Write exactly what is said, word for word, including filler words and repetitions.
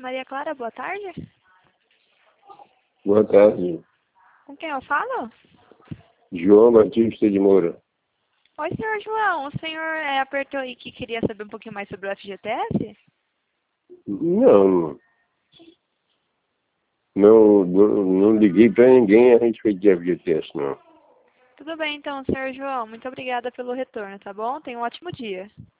Maria Clara, boa tarde. Boa tarde. Com quem eu falo? João Batista de Moura. Oi, senhor João. O senhor é, apertou aí que queria saber um pouquinho mais sobre o F G T S? Não, não, não, não liguei para ninguém a respeito de F G T S, não. Tudo bem, então, senhor João. Muito obrigada pelo retorno, tá bom? Tenha um ótimo dia.